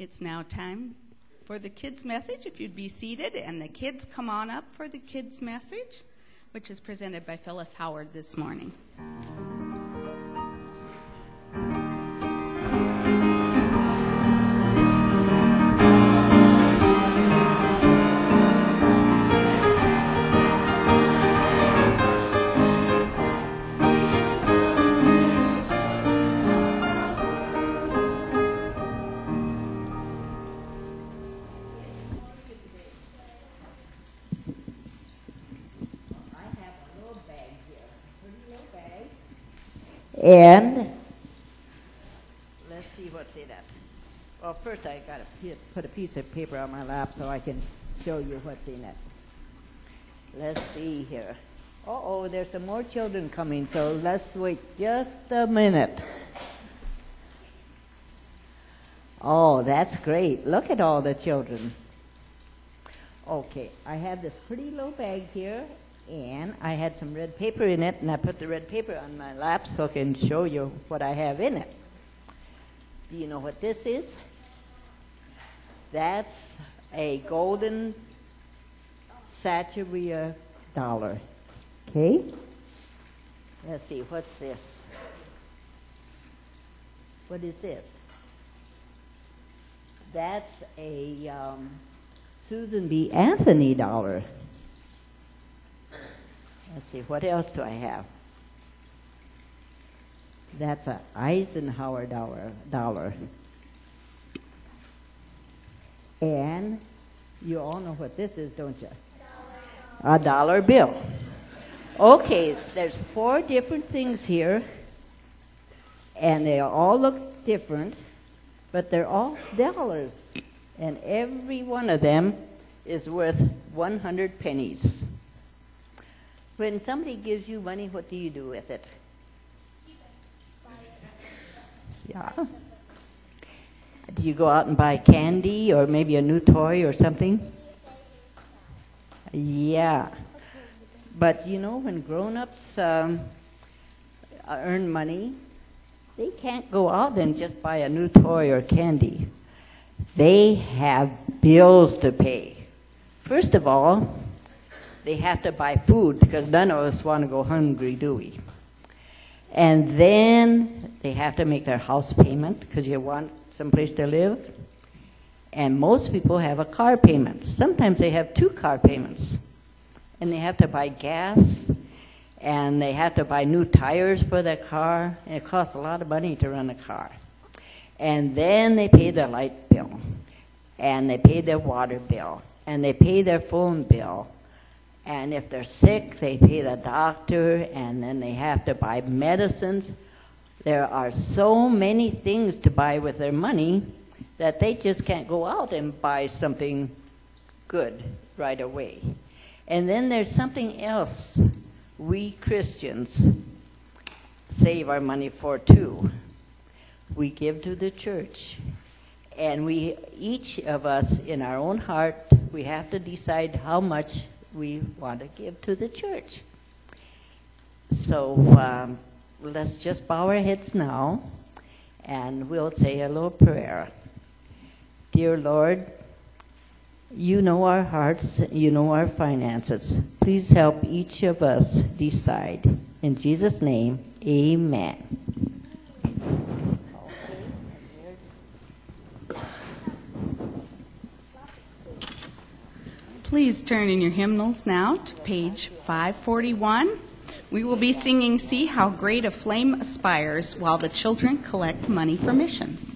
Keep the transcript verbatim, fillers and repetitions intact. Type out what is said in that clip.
It's now time for the kids' message. If you'd be seated, and the kids come on up for the kids' message, which is presented by Phyllis Howard this morning. And let's see what's in it. Well, first I got to put a piece of paper on my lap so I can show you what's in it. Let's see here. Uh-oh, there's some more children coming, so let's wait just a minute. Oh, that's great. Look at all the children. Okay, I have this pretty little bag here. And I had some red paper in it, and I put the red paper on my lap so I can show you what I have in it. Do you know what this is? That's a golden Sacheria dollar. Okay? Let's see, what's this? What is this? That's a um, Susan B. Anthony dollar. Let's see, what else do I have? That's an Eisenhower dollar, dollar. And you all know what this is, don't you? A dollar bill. Okay, there's four different things here, and they all look different, but they're all dollars. And every one of them is worth one hundred pennies. When somebody gives you money, what do you do with it? Yeah. Do you go out and buy candy or maybe a new toy or something? Yeah. But you know, when grown-ups um, earn money, they can't go out and just buy a new toy or candy. They have bills to pay. First of all, they have to buy food because none of us want to go hungry, do we? And then they have to make their house payment because you want someplace to live. And most people have a car payment. Sometimes they have two car payments. And they have to buy gas, and they have to buy new tires for their car. And it costs a lot of money to run a car. And then they pay their light bill, and they pay their water bill, and they pay their phone bill. And if they're sick, they pay the doctor, and then they have to buy medicines. There are so many things to buy with their money that they just can't go out and buy something good right away. And then there's something else we Christians save our money for too. We give to the church. And we, each of us in our own heart, we have to decide how much we want to give to the church. So um, let's just bow our heads now, and we'll say a little prayer. Dear Lord, you know our hearts, you know our finances. Please help each of us decide. In Jesus' name, amen. Please turn in your hymnals now to page five forty-one. We will be singing "See How Great a Flame Aspires" while the children collect money for missions.